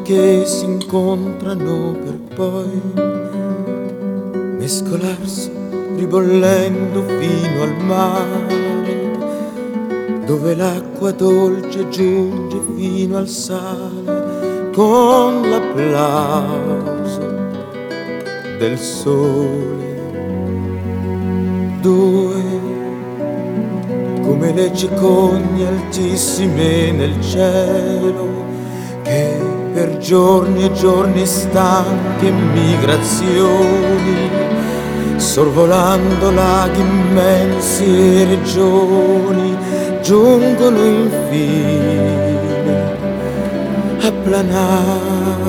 che si incontrano per poi mescolarsi ribollendo fino al mare, dove l'acqua dolce giunge fino al sale con l'applauso del sole. Due come le cicogne altissime nel cielo, che per giorni e giorni stanche migrazioni, sorvolando laghi immensi e regioni, giungono infine a planare